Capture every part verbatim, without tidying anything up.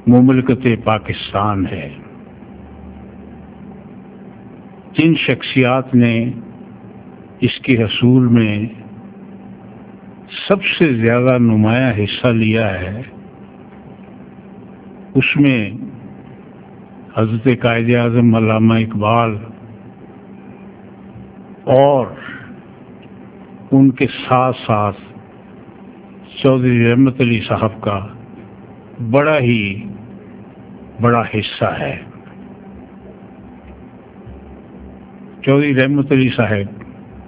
مملکت پاکستان ہے. جن شخصیات نے اس کے حصول میں سب سے زیادہ نمایاں حصہ لیا ہے، اس میں حضرت قائد اعظم علامہ اقبال اور ان کے ساتھ ساتھ چودھری رحمت علی صاحب کا بڑا ہی بڑا حصہ ہے. چودھری رحمت علی صاحب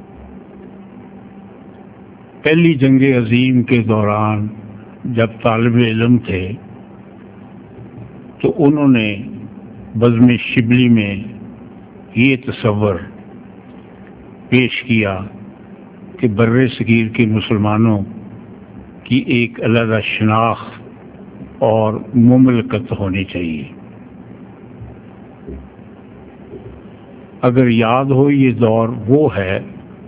پہلی جنگ عظیم کے دوران جب طالب علم تھے تو انہوں نے بزم شبلی میں یہ تصور پیش کیا کہ بر صغیر کے مسلمانوں کی ایک علیحدہ شناخت اور مملکت ہونی چاہیے. اگر یاد ہو، یہ دور وہ ہے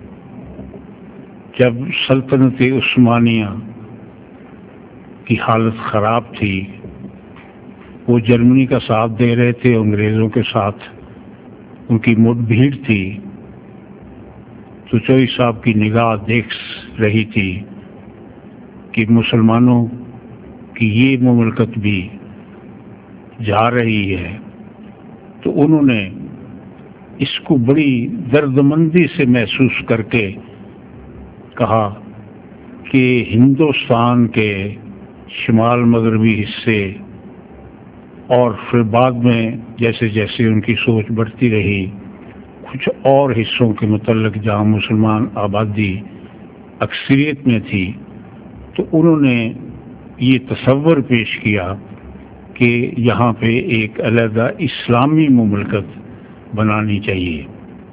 جب سلطنت عثمانیہ کی حالت خراب تھی. وہ جرمنی کا ساتھ دے رہے تھے، انگریزوں کے ساتھ ان کی مٹ بھیڑ تھی. تو چوئی صاحب کی نگاہ دیکھ رہی تھی کہ مسلمانوں کی یہ مملکت بھی جا رہی ہے. تو انہوں نے اس کو بڑی دردمندی سے محسوس کر کے کہا کہ ہندوستان کے شمال مغربی حصے اور پھر بعد میں جیسے جیسے ان کی سوچ بڑھتی رہی، کچھ اور حصوں کے متعلق جہاں مسلمان آبادی اکثریت میں تھی، تو انہوں نے یہ تصور پیش کیا کہ یہاں پہ ایک علیحدہ اسلامی مملکت بنانی چاہیے.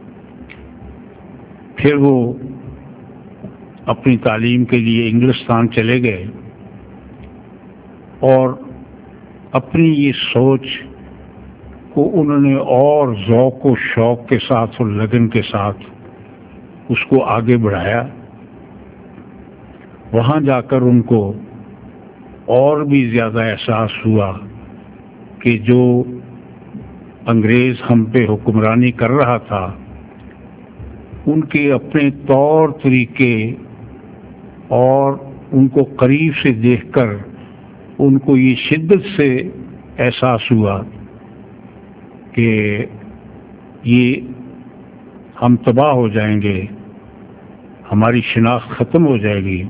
پھر وہ اپنی تعلیم کے لیے انگلستان چلے گئے اور اپنی یہ سوچ کو انہوں نے اور ذوق و شوق کے ساتھ اور لگن کے ساتھ اس کو آگے بڑھایا. وہاں جا کر ان کو اور بھی زیادہ احساس ہوا کہ جو انگریز ہم پہ حکمرانی کر رہا تھا، ان کے اپنے طور طریقے اور ان کو قریب سے دیکھ کر ان کو یہ شدت سے احساس ہوا کہ یہ ہم تباہ ہو جائیں گے، ہماری شناخت ختم ہو جائے گی.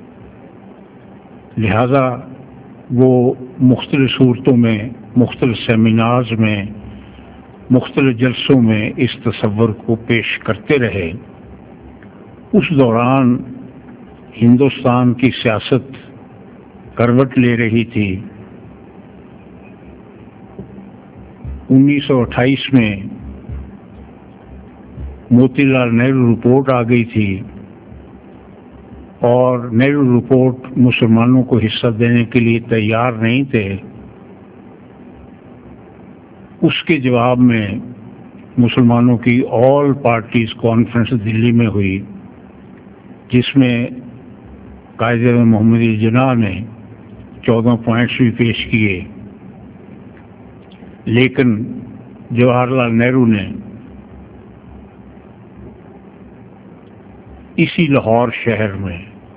لہذا وہ مختلف صورتوں میں، مختلف سیمینارز میں، مختلف جلسوں میں اس تصور کو پیش کرتے رہے. اس دوران ہندوستان کی سیاست کروٹ لے رہی تھی. انیس سو اٹھائیس میں موتی لال نہرو رپورٹ آ گئی تھی اور نہرو رپورٹ مسلمانوں کو حصہ دینے کے لیے تیار نہیں تھے. اس کے جواب میں مسلمانوں کی آل پارٹیز کانفرنس دلی میں ہوئی، جس میں قائد اعظم محمد علی جناح نے چودہ پوائنٹس بھی پیش کیے، لیکن جواہر لال نہرو نے اسی لاہور شہر میں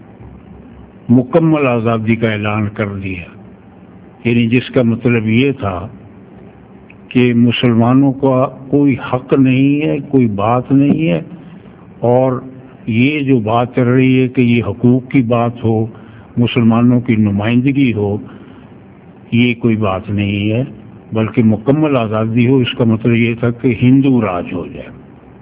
مکمل آزادی کا اعلان کر دیا. یعنی جس کا مطلب یہ تھا کہ مسلمانوں کا کوئی حق نہیں ہے، کوئی بات نہیں ہے، اور یہ جو بات چل رہی ہے کہ یہ حقوق کی بات ہو، مسلمانوں کی نمائندگی ہو، یہ کوئی بات نہیں ہے، بلکہ مکمل آزادی ہو. اس کا مطلب یہ تھا کہ ہندو راج ہو جائے.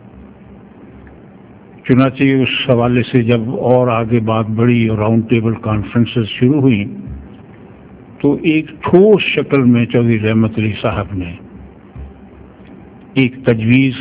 چنانچہ اس حوالے سے جب اور آگے بات بڑھی اور راؤنڈ ٹیبل کانفرنسز شروع ہوئی تو ایک ٹھوس شکل میں چودھری رحمت علی صاحب نے ایک تجویز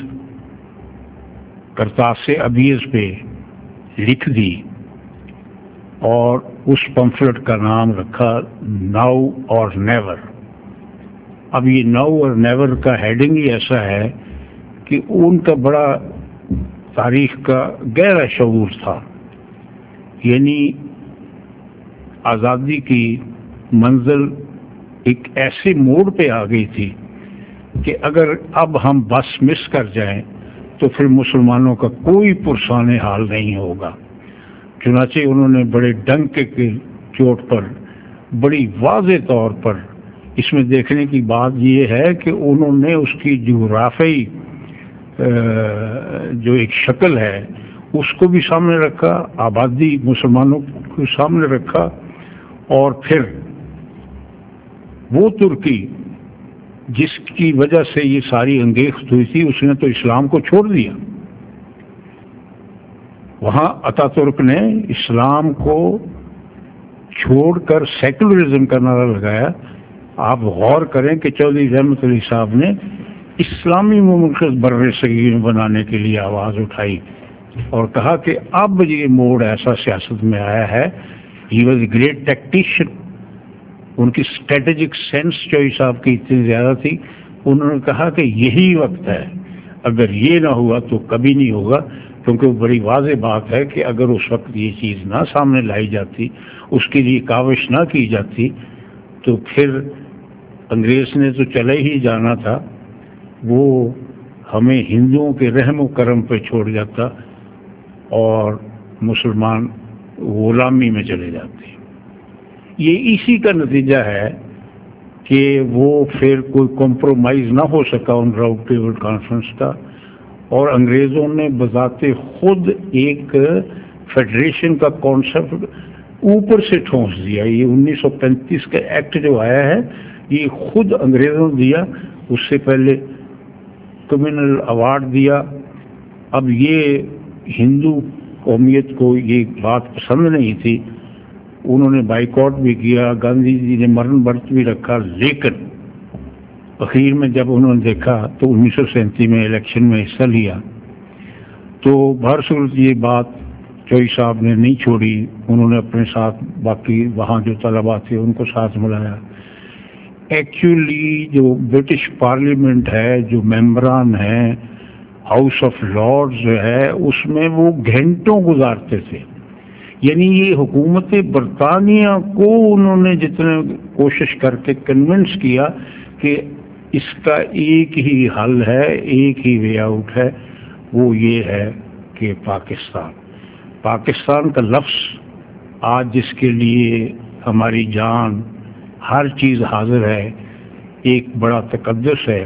کرتاس ابیض پہ لکھ دی اور اس پمفلٹ کا نام رکھا ناؤ اور نیور. اب یہ ناؤ اور نیور کا ہیڈنگ ہی ایسا ہے کہ ان کا بڑا تاریخ کا گہرا شعور تھا. یعنی آزادی کی منزل ایک ایسے موڑ پہ آ گئی تھی کہ اگر اب ہم بس مس کر جائیں تو پھر مسلمانوں کا کوئی پرسان حال نہیں ہوگا۔ چنانچہ انہوں نے بڑے ڈنک کے چوٹ پر بڑی واضح طور پر، اس میں دیکھنے کی بات یہ ہے کہ انہوں نے اس کی جغرافیائی جو ایک شکل ہے اس کو بھی سامنے رکھا، آبادی مسلمانوں کو سامنے رکھا، اور پھر وہ ترکی جس کی وجہ سے یہ ساری انگیخت ہوئی تھی اس نے تو اسلام کو چھوڑ دیا۔ وہاں اتا ترک نے اسلام کو چھوڑ کر سیکولرزم کا نعرہ لگایا۔ آپ غور کریں کہ چودھری رحمت علی صاحب نے اسلامی مملکت بر صغیر بنانے کے لیے آواز اٹھائی اور کہا کہ اب یہ موڑ ایسا سیاست میں آیا ہے۔ ہی واز اے گریٹ ٹیکٹیشین، ان کی اسٹریٹجک سینس چوئی صاحب کی اتنی زیادہ تھی، انہوں نے کہا کہ یہی وقت ہے، اگر یہ نہ ہوا تو کبھی نہیں ہوگا، کیونکہ وہ بڑی واضح بات ہے کہ اگر اس وقت یہ چیز نہ سامنے لائی جاتی، اس کے لیے کاوش نہ کی جاتی، تو پھر انگریز نے تو چلے ہی جانا تھا، وہ ہمیں ہندوؤں کے رحم و کرم پہ چھوڑ جاتا اور مسلمان غلامی میں چلے جاتے۔ یہ اسی کا نتیجہ ہے کہ وہ پھر کوئی کمپرومائز نہ ہو سکا ان راؤنڈ ٹیبل کانفرنس کا، اور انگریزوں نے بذات خود ایک فیڈریشن کا کانسیپٹ اوپر سے ٹھونس دیا۔ یہ انیس سو پینتیس کا ایکٹ جو آیا ہے یہ خود انگریزوں نے دیا، اس سے پہلے کمیونل ایوارڈ دیا۔ اب یہ ہندو قومیت کو یہ بات پسند نہیں تھی، انہوں نے بائیکاٹ بھی کیا، گاندھی جی نے مرن برت بھی رکھا، لیکن اخیر میں جب انہوں نے دیکھا تو انیس سو سینتیس میں الیکشن میں حصہ لیا تو بہر صورت یہ بات چوئی صاحب نے نہیں چھوڑی، انہوں نے اپنے ساتھ باقی وہاں جو طلباء تھے ان کو ساتھ ملایا۔ ایکچولی جو برٹش پارلیمنٹ ہے، جو ممبران ہیں، ہاؤس آف لارڈز جو ہے، اس میں وہ گھنٹوں گزارتے تھے، یعنی یہ حکومت برطانیہ کو انہوں نے جتنے کوشش کر کے کنونس کیا کہ اس کا ایک ہی حل ہے، ایک ہی وے آؤٹ ہے، وہ یہ ہے کہ پاکستان پاکستان کا لفظ آج جس کے لیے ہماری جان ہر چیز حاضر ہے، ایک بڑا تقدس ہے،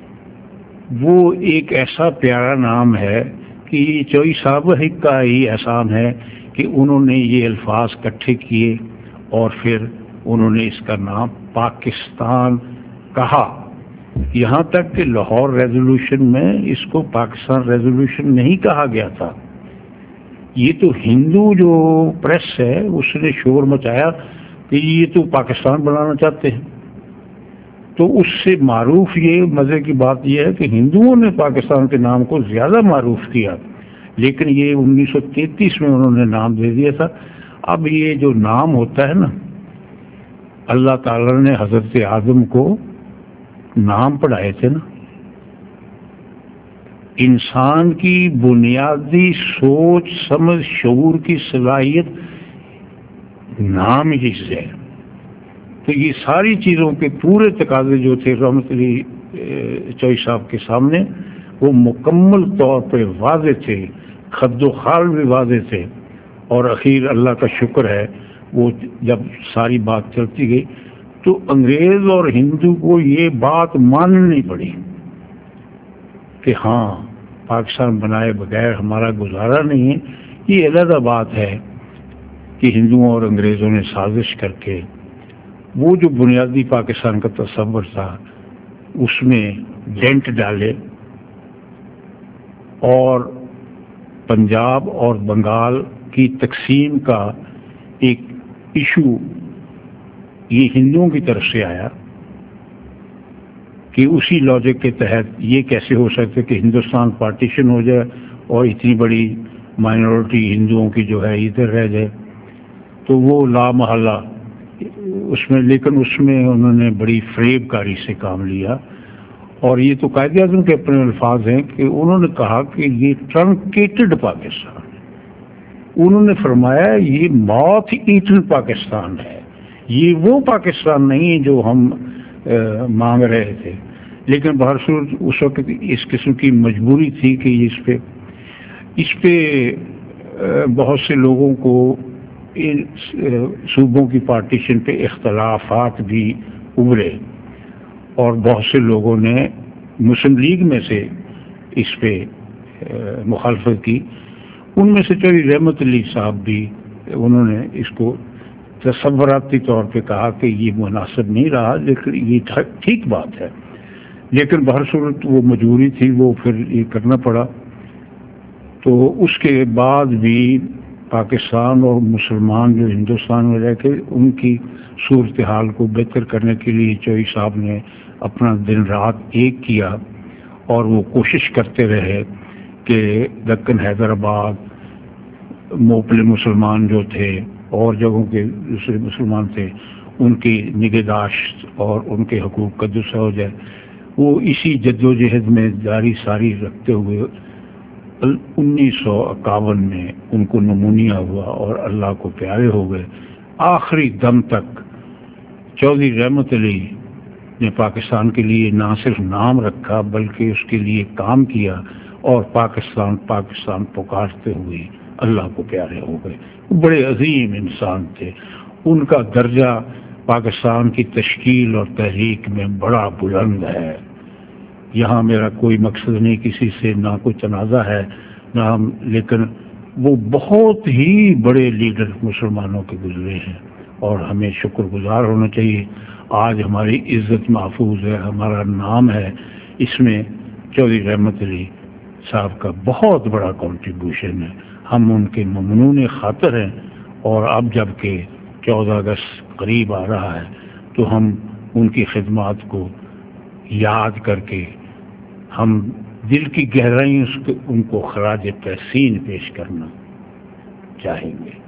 وہ ایک ایسا پیارا نام ہے کہ یہ چوئی صاحب کا ہی احسان ہے کہ انہوں نے یہ الفاظ اکٹھے کیے اور پھر انہوں نے اس کا نام پاکستان کہا۔ یہاں تک کہ لاہور ریزولوشن میں اس کو پاکستان ریزولوشن نہیں کہا گیا تھا، یہ تو ہندو جو پریس ہے اس نے شور مچایا کہ یہ تو پاکستان بنانا چاہتے ہیں۔ تو اس سے معروف یہ مزے کی بات یہ ہے کہ ہندوؤں نے پاکستان کے نام کو زیادہ معروف کیا، لیکن یہ انیس سو تینتیس میں انہوں نے نام دے دیا تھا۔ اب یہ جو نام ہوتا ہے نا، اللہ تعالی نے حضرت آدم کو نام پڑھائے تھے نا، انسان کی بنیادی سوچ سمجھ شعور کی صلاحیت نام ہی سے ہے۔ تو یہ ساری چیزوں کے پورے تقاضے جو تھے رحمت علی چوئی صاحب کے سامنے وہ مکمل طور پہ واضح تھے، خد و خال بھی واضح تھے، اور اخیر اللہ کا شکر ہے وہ جب ساری بات چلتی گئی تو انگریز اور ہندو کو یہ بات ماننی پڑی کہ ہاں پاکستان بنائے بغیر ہمارا گزارا نہیں ہے۔ یہ علیحدہ بات ہے کہ ہندوؤں اور انگریزوں نے سازش کر کے وہ جو بنیادی پاکستان کا تصور تھا اس میں ڈینٹ ڈالے، اور پنجاب اور بنگال کی تقسیم کا ایک ایشو یہ ہندوؤں کی طرف سے آیا کہ اسی لاجک کے تحت یہ کیسے ہو سکتا ہے کہ ہندوستان پارٹیشن ہو جائے اور اتنی بڑی مائنورٹی ہندوؤں کی جو ہے ادھر رہ جائے۔ تو وہ لا محالہ اس میں، لیکن اس میں انہوں نے بڑی فریب کاری سے کام لیا، اور یہ تو قائد اعظم کے اپنے الفاظ ہیں کہ انہوں نے کہا کہ یہ ٹرنکیٹڈ پاکستان، انہوں نے فرمایا یہ ماؤتھ ایٹن پاکستان ہے، یہ وہ پاکستان نہیں جو ہم مانگ رہے تھے، لیکن بہرصورت اس وقت اس قسم کی مجبوری تھی کہ اس پہ اس پہ بہت سے لوگوں کو ان صوبوں کی پارٹیشن پہ اختلافات بھی ابھرے، اور بہت سے لوگوں نے مسلم لیگ میں سے اس پہ مخالفت کی۔ ان میں سے چودھری رحمت علی صاحب بھی، انہوں نے اس کو تصوراتی طور پہ کہا کہ یہ مناسب نہیں رہا، لیکن یہ ٹھیک بات ہے، لیکن بہرصورت وہ مجبوری تھی، وہ پھر یہ کرنا پڑا۔ تو اس کے بعد بھی پاکستان اور مسلمان جو ہندوستان میں رہ کے ان کی صورتحال کو بہتر کرنے کے لیے چودھری صاحب نے اپنا دن رات ایک کیا، اور وہ کوشش کرتے رہے کہ دکن حیدرآباد موپل مسلمان جو تھے اور جگہوں کے دوسرے مسلمان تھے ان کی نگہداشت اور ان کے حقوق کا دوسرا ہو جائے۔ وہ اسی جد و جہد میں جاری ساری رکھتے ہوئے انیس سو اکاون میں ان کو نمونیا ہوا اور اللہ کو پیارے ہو گئے۔ آخری دم تک چودھری رحمت علی نے پاکستان کے لیے نہ صرف نام رکھا بلکہ اس کے لیے کام کیا، اور پاکستان پاکستان پکارتے ہوئے اللہ کو پیارے ہو گئے۔ بڑے عظیم انسان تھے، ان کا درجہ پاکستان کی تشکیل اور تحریک میں بڑا بلند ہے۔ یہاں میرا کوئی مقصد نہیں کسی سے، نہ کوئی تنازع ہے نہ ہم، لیکن وہ بہت ہی بڑے لیڈر مسلمانوں کے گزرے ہیں، اور ہمیں شکر گزار ہونا چاہیے۔ آج ہماری عزت محفوظ ہے، ہمارا نام ہے، اس میں چودھری رحمت علی صاحب کا بہت بڑا کنٹریبیوشن ہے۔ ہم ان کے ممنون خاطر ہیں، اور اب جب کہ چودہ اگست قریب آ رہا ہے تو ہم ان کی خدمات کو یاد کر کے ہم دل کی گہرائیوں سے ان کو خراج تحسین پیش کرنا چاہیں گے۔